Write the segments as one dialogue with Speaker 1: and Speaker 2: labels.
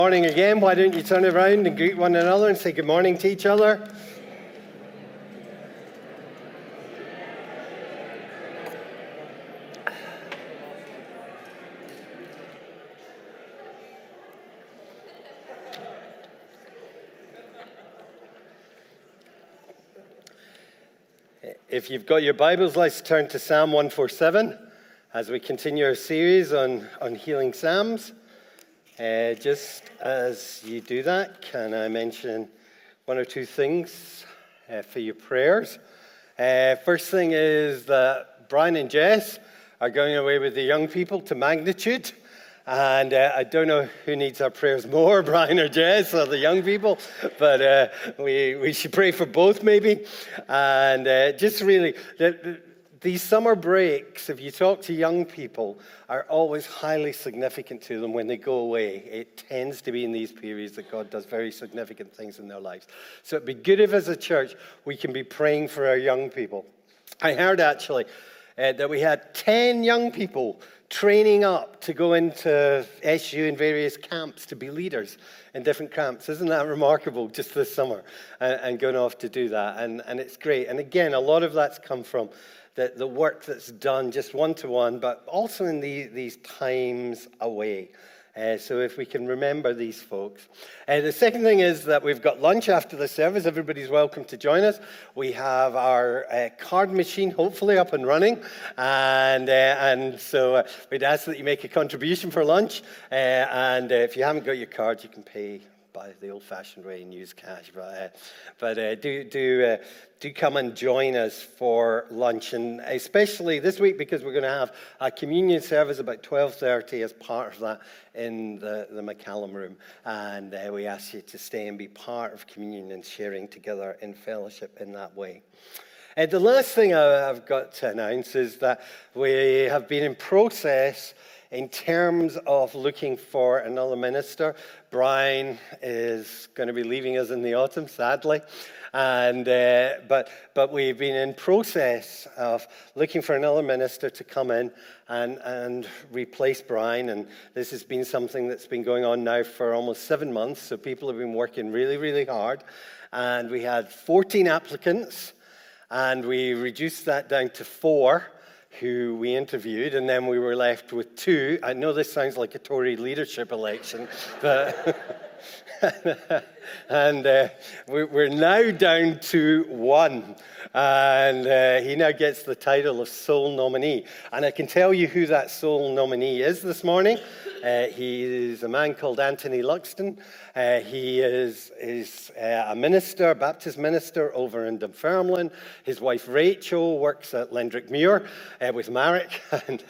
Speaker 1: Morning again. Why don't you turn around and greet one another and say good morning to each other? If you've got your Bibles, let's turn to Psalm 147 as we continue our series on healing psalms. Just as you do that, can I mention one or two things for your prayers? First thing is that Brian and Jess are going away with the young people to Magnitude. And I don't know who needs our prayers more, Brian or Jess or the young people, but we should pray for both maybe. And just really, these summer breaks, if you talk to young people, are always highly significant to them when they go away. It tends to be in these periods that God does very significant things in their lives. So it'd be good if as a church we can be praying for our young people. I heard actually that we had 10 young people training up to go into SU in various camps to be leaders in different camps. Isn't that remarkable just this summer and going off to do that? And it's great. And again, a lot of that's come from the work that's done just one-to-one, but also in these times away. So if we can remember these folks. The second thing is that we've got lunch after the service. Everybody's welcome to join us. We have our card machine hopefully up and running. And so we'd ask that you make a contribution for lunch. And if you haven't got your card, you can pay by the old-fashioned way and use cash. But do come and join us for lunch, and especially this week because we're going to have a communion service about 12:30 as part of that in the McCallum room. And we ask you to stay and be part of communion and sharing together in fellowship in that way. The last thing I've got to announce is that we have been in process in terms of looking for another minister. Brian is going to be leaving us in the autumn, sadly. And but we've been in process of looking for another minister to come in and replace Brian. And this has been something that's been going on now for almost 7 months. So people have been working really, really hard. And we had 14 applicants, and we reduced that down to 4. Who we interviewed, and then we were left with 2. I know this sounds like a Tory leadership election, but and we're now down to 1, and he now gets the title of sole nominee. And I can tell you who that sole nominee is this morning. He is a man called Anthony Luxton. He is a minister, a Baptist minister over in Dunfermline. His wife Rachel works at Lendrick-Muir with Marek.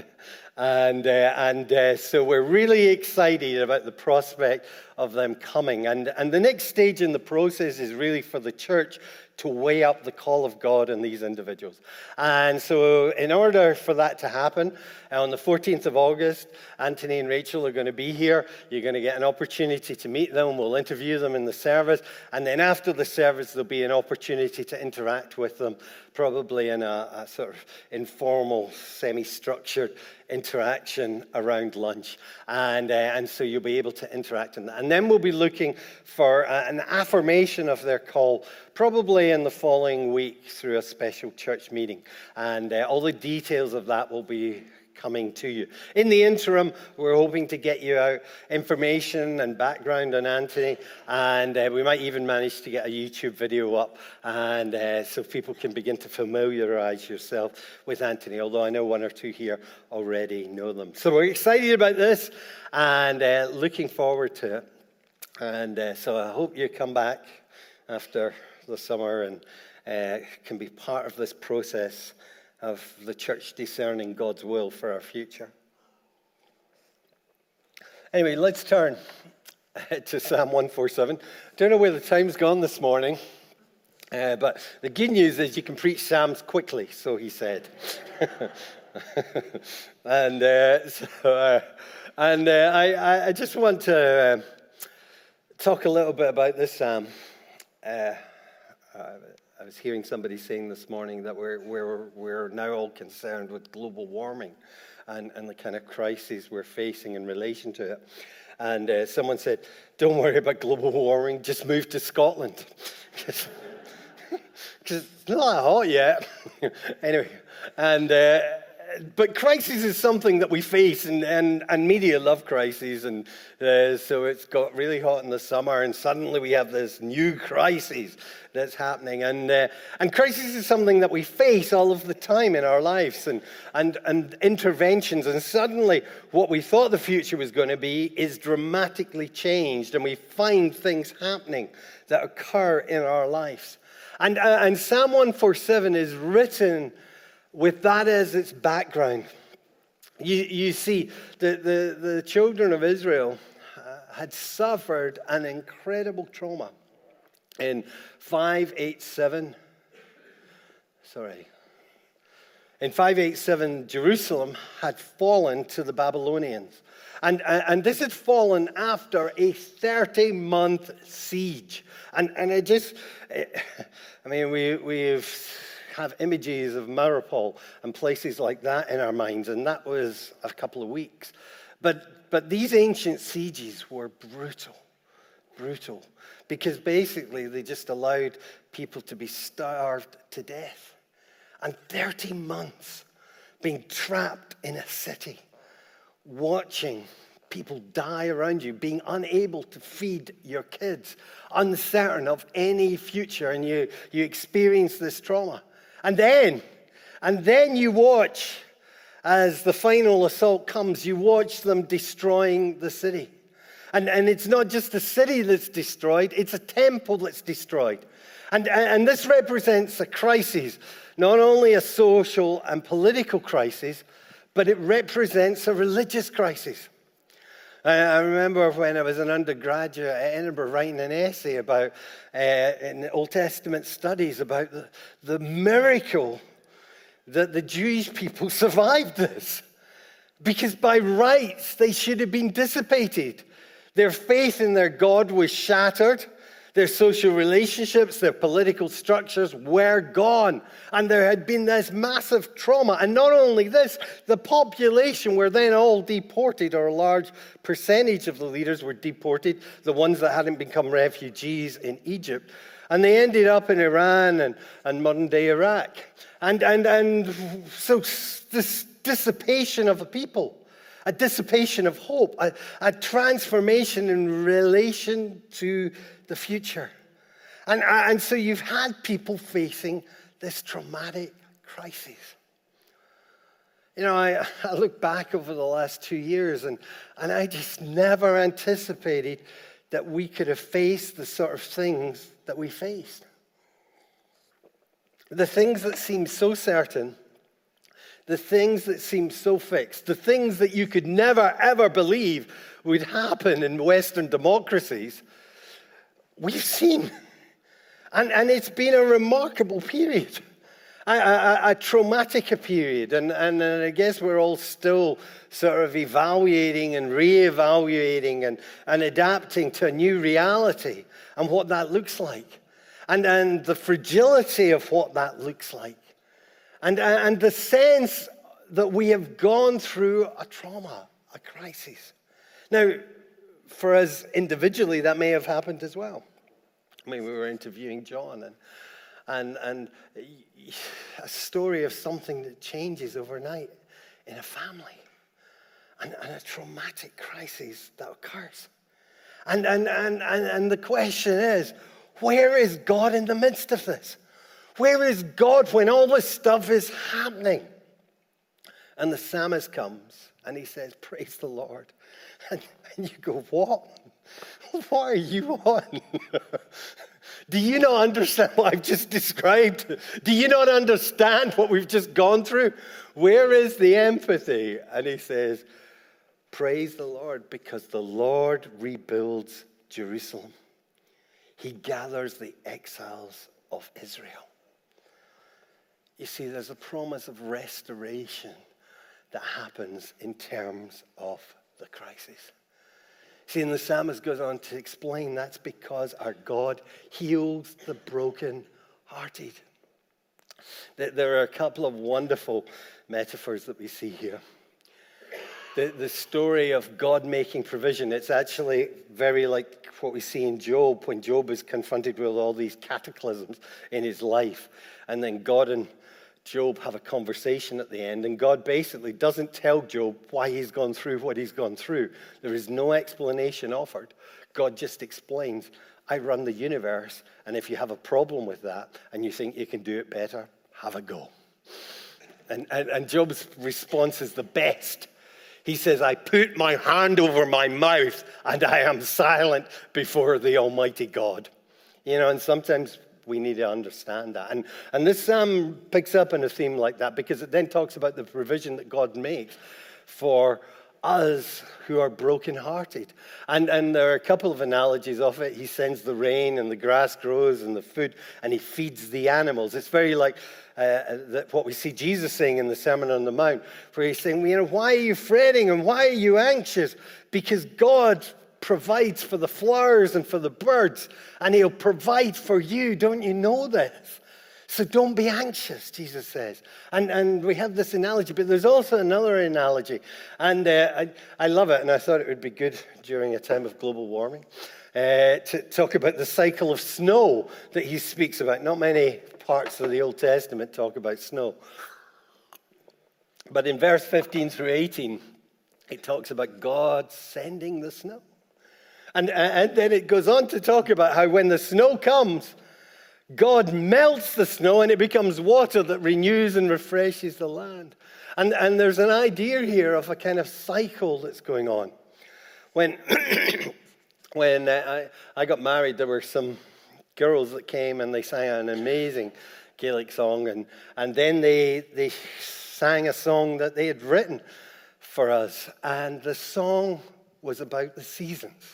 Speaker 1: And so we're really excited about the prospect of them coming. And the next stage in the process is really for the church to weigh up the call of God on these individuals. And so in order for that to happen, on the 14th of August, Anthony and Rachel are going to be here. You're going to get an opportunity to meet them. We'll interview them in the service. And then after the service, there'll be an opportunity to interact with them, probably in a sort of informal, semi-structured interaction around lunch. And so you'll be able to interact in that. And then we'll be looking for an affirmation of their call, probably in the following week through a special church meeting. And all the details of that will be coming to you. In the interim, we're hoping to get you out information and background on Anthony, and we might even manage to get a YouTube video up, and so people can begin to familiarize yourself with Anthony, although I know 1 or 2 here already know them. So we're excited about this and looking forward to it. And so I hope you come back after the summer and can be part of this process of the church discerning God's will for our future. Anyway, let's turn to Psalm 147. I don't know where the time's gone this morning, but the good news is you can preach Psalms quickly, so he said. I just want to talk a little bit about this Psalm. I was hearing somebody saying this morning that we're now all concerned with global warming and the kind of crises we're facing in relation to it. And someone said, don't worry about global warming, just move to Scotland. Because it's not that hot yet. Anyway, but crisis is something that we face, and media love crises, and so it's got really hot in the summer, and suddenly we have this new crisis that's happening, and crisis is something that we face all of the time in our lives, and interventions, and suddenly what we thought the future was going to be is dramatically changed, and we find things happening that occur in our lives. And Psalm 147 is written with that as its background. You see, the children of Israel had suffered an incredible trauma. In 587, Jerusalem had fallen to the Babylonians. And this had fallen after a 30-month siege. We have images of Mariupol and places like that in our minds, and that was a couple of weeks. But these ancient sieges were brutal, because basically they just allowed people to be starved to death. And 30 months being trapped in a city, watching people die around you, being unable to feed your kids, uncertain of any future, and you experience this trauma. And then you watch, as the final assault comes, you watch them destroying the city. And it's not just a city that's destroyed, it's a temple that's destroyed. And this represents a crisis, not only a social and political crisis, but it represents a religious crisis. I remember when I was an undergraduate at Edinburgh writing an essay about, in Old Testament studies, about the miracle that the Jewish people survived this. Because by rights, they should have been dissipated. Their faith in their God was shattered. Their social relationships, their political structures were gone. And there had been this massive trauma. And not only this, the population were then all deported, or a large percentage of the leaders were deported, the ones that hadn't become refugees in Egypt. And they ended up in Iran and modern-day Iraq. And so this dissipation of a people, a dissipation of hope, a transformation in relation to the future. And so you've had people facing this traumatic crisis. You know, I look back over the last 2 years, and I just never anticipated that we could have faced the sort of things that we faced. The things that seem so certain, the things that seem so fixed, the things that you could never, ever believe would happen in Western democracies, we've seen. And it's been a remarkable period, a traumatic period. And I guess we're all still sort of evaluating and reevaluating and adapting to a new reality and what that looks like. And the fragility of what that looks like. And the sense that we have gone through a trauma, a crisis. Now, for us individually, that may have happened as well. I mean, we were interviewing John, and a story of something that changes overnight in a family, and a traumatic crisis that occurs. And the question is, where is God in the midst of this? Where is God when all this stuff is happening? And the psalmist comes and he says, praise the Lord. And you go, what? What are you on? Do you not understand what I've just described? Do you not understand what we've just gone through? Where is the empathy? And he says, praise the Lord, because the Lord rebuilds Jerusalem. He gathers the exiles of Israel. You see, there's a promise of restoration that happens in terms of the crisis. See, and the psalmist goes on to explain that's because our God heals the brokenhearted. There are a couple of wonderful metaphors that we see here. the story of God making provision. It's actually very like what we see in Job, when Job is confronted with all these cataclysms in his life. And then God and Job have a conversation at the end, and God basically doesn't tell Job why he's gone through what he's gone through. There is no explanation offered. God just explains, I run the universe, and if you have a problem with that and you think you can do it better, have a go. And Job's response is the best. He says, I put my hand over my mouth and I am silent before the Almighty God. And sometimes we need to understand that. And this psalm picks up on a theme like that, because it then talks about the provision that God makes for us who are brokenhearted. And there are a couple of analogies of it. He sends the rain and the grass grows and the food, and he feeds the animals. It's very like what we see Jesus saying in the Sermon on the Mount, where he's saying, why are you fretting and why are you anxious? Because God provides for the flowers and for the birds, and he'll provide for you. Don't you know this? So don't be anxious, Jesus says. And we have this analogy, but there's also another analogy. And I love it, and I thought it would be good during a time of global warming to talk about the cycle of snow that he speaks about. Not many parts of the Old Testament talk about snow. But in verse 15 through 18, it talks about God sending the snow. And then it goes on to talk about how when the snow comes, God melts the snow and it becomes water that renews and refreshes the land. And there's an idea here of a kind of cycle that's going on. When I got married, there were some girls that came and they sang an amazing Gaelic song. And then they sang a song that they had written for us. And the song was about the seasons.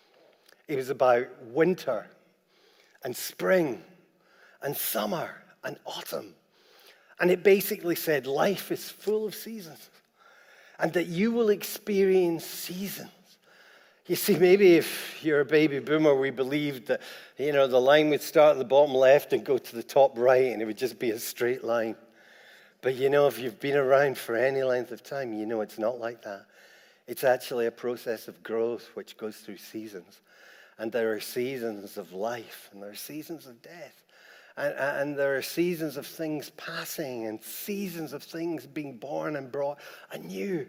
Speaker 1: It was about winter and spring and summer and autumn. And it basically said life is full of seasons and that you will experience seasons. You see, maybe if you're a baby boomer, we believed that, the line would start at the bottom left and go to the top right, and it would just be a straight line. But if you've been around for any length of time, it's not like that. It's actually a process of growth which goes through seasons. And there are seasons of life, and there are seasons of death. And there are seasons of things passing, and seasons of things being born and brought anew.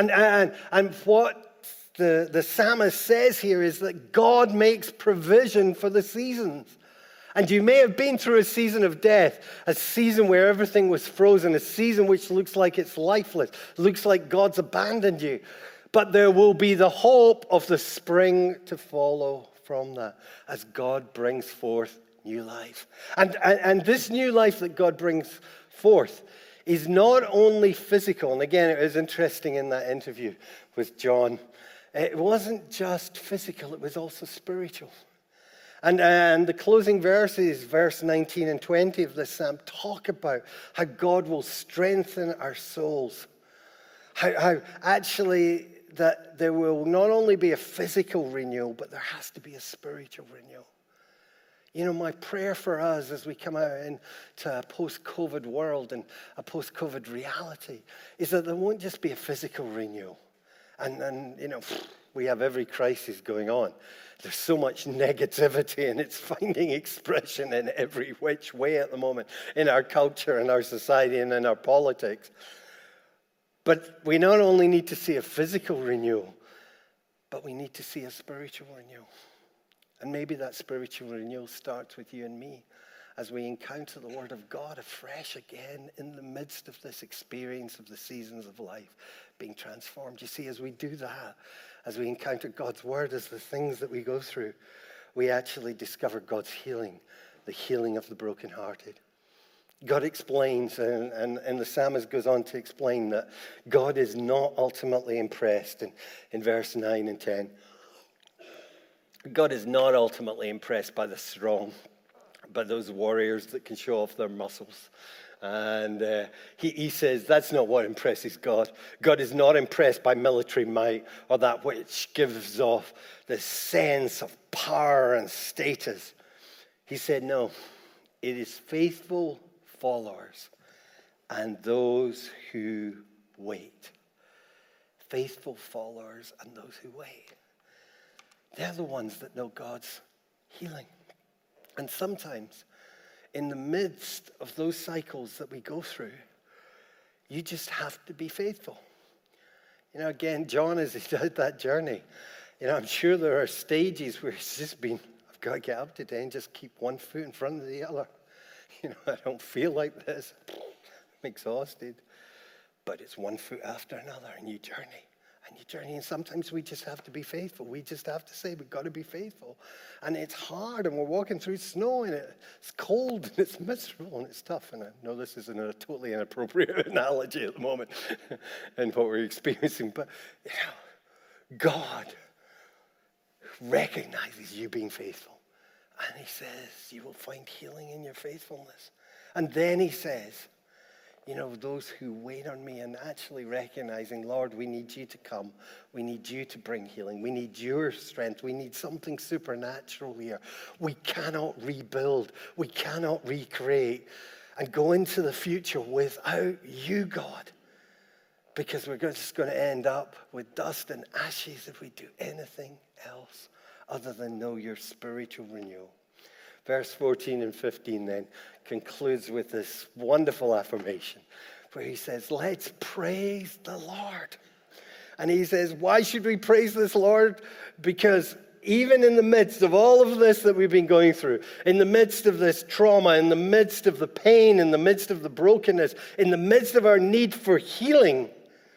Speaker 1: And what the psalmist says here is that God makes provision for the seasons. And you may have been through a season of death, a season where everything was frozen, a season which looks like it's lifeless, looks like God's abandoned you. But there will be the hope of the spring to follow from that as God brings forth new life. And this new life that God brings forth is not only physical. And again, it was interesting in that interview with John. It wasn't just physical, it was also spiritual. And the closing verses, verse 19 and 20 of this psalm, talk about how God will strengthen our souls. How actually that there will not only be a physical renewal, but there has to be a spiritual renewal. My prayer for us as we come out into a post-COVID world and a post-COVID reality is that there won't just be a physical renewal. And we have every crisis going on. There's so much negativity, and it's finding expression in every which way at the moment in our culture, in our society, and in our politics. But we not only need to see a physical renewal, but we need to see a spiritual renewal. And maybe that spiritual renewal starts with you and me as we encounter the Word of God afresh again in the midst of this experience of the seasons of life being transformed. You see, as we do that, as we encounter God's Word as the things that we go through, we actually discover God's healing, the healing of the brokenhearted. God explains, and the psalmist goes on to explain that God is not ultimately impressed in verse 9 and 10. God is not ultimately impressed by the strong, by those warriors that can show off their muscles. And he says that's not what impresses God. God is not impressed by military might or that which gives off the sense of power and status. He said, no, it is faithful followers and those who wait. faithful followers and those who wait. They're the ones that know God's healing. And sometimes, in the midst of those cycles that we go through, you just have to be faithful. Again, John, as he did that journey, I'm sure there are stages where it's just been, I've got to get up today and just keep one foot in front of the other. I don't feel like this. I'm exhausted. But it's one foot after another, and you journey. And sometimes we just have to be faithful. We just have to say, we've got to be faithful. And it's hard, and we're walking through snow, and it's cold, and it's miserable, and it's tough. And I know this isn't a totally inappropriate analogy at the moment and what we're experiencing, but God recognizes you being faithful. And he says, you will find healing in your faithfulness. And then he says, those who wait on me, and actually recognizing, Lord, we need you to come. We need you to bring healing. We need your strength. We need something supernatural here. We cannot rebuild. We cannot recreate and go into the future without you, God, because we're just going to end up with dust and ashes if we do anything else other than know your spiritual renewal. Verse 14 and 15 then concludes with this wonderful affirmation where he says, let's praise the Lord. And he says, why should we praise this Lord? Because even in the midst of all of this that we've been going through, in the midst of this trauma, in the midst of the pain, in the midst of the brokenness, in the midst of our need for healing,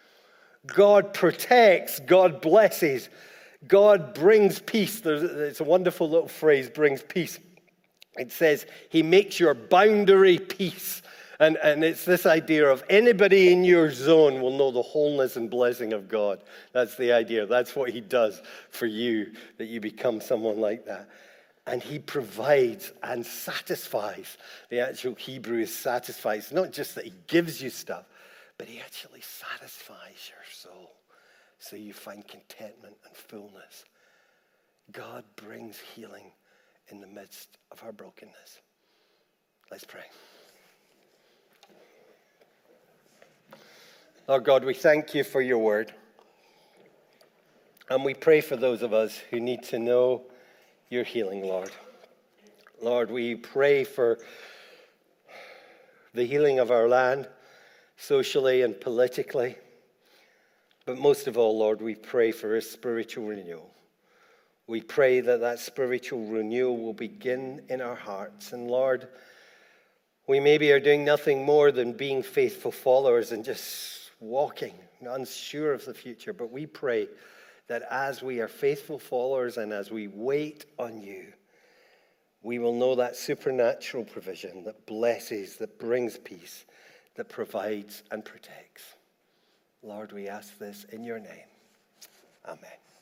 Speaker 1: God protects, God blesses, God brings peace. It's a wonderful little phrase, brings peace. It says, he makes your boundary peace. And it's this idea of anybody in your zone will know the wholeness and blessing of God. That's the idea. That's what he does for you, that you become someone like that. And he provides and satisfies. The actual Hebrew is satisfies. It's not just that he gives you stuff, but he actually satisfies your soul. So you find contentment and fullness. God brings healing in the midst of our brokenness. Let's pray. Lord God, we thank you for your word. And we pray for those of us who need to know your healing, Lord. Lord, we pray for the healing of our land, socially and politically. But most of all, Lord, we pray for a spiritual renewal. We pray that that spiritual renewal will begin in our hearts. And Lord, we maybe are doing nothing more than being faithful followers and just walking, unsure of the future. But we pray that as we are faithful followers and as we wait on you, we will know that supernatural provision that blesses, that brings peace, that provides and protects. Lord, we ask this in your name. Amen.